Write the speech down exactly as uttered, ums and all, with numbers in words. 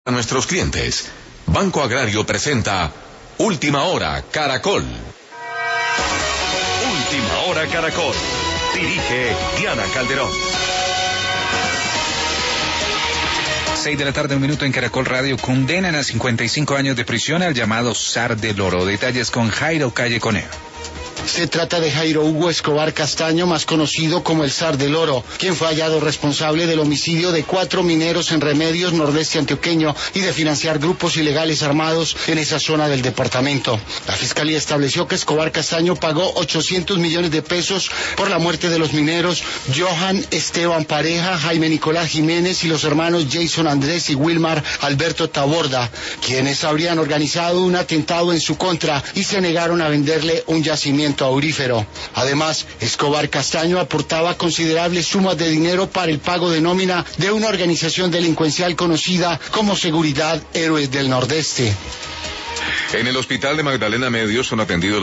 A nuestros clientes, Banco Agrario presenta Última Hora Caracol. Última Hora Caracol. Dirige Diana Calderón. Seis de la tarde, un minuto en Caracol Radio. Condenan a cincuenta y cinco años de prisión al llamado zar del oro. Detalles con Jairo Calle Coneo. Se trata de Jairo Hugo Escobar Castaño, más conocido como el zar del oro, quien fue hallado responsable del homicidio de cuatro mineros en Remedios, nordeste antioqueño, y de financiar grupos ilegales armados en esa zona del departamento. La fiscalía estableció que Escobar Castaño pagó ochocientos millones de pesos por la muerte de los mineros Johan Esteban Pareja, Jaime Nicolás Jiménez y los hermanos Jason Andrés y Wilmar Alberto Taborda, quienes habrían organizado un atentado en su contra y se negaron a venderle un yacimiento aurífero. Además, Escobar Castaño aportaba considerables sumas de dinero para el pago de nómina de una organización delincuencial conocida como Seguridad Héroes del Nordeste. En el hospital de Magdalena Medio son atendidos los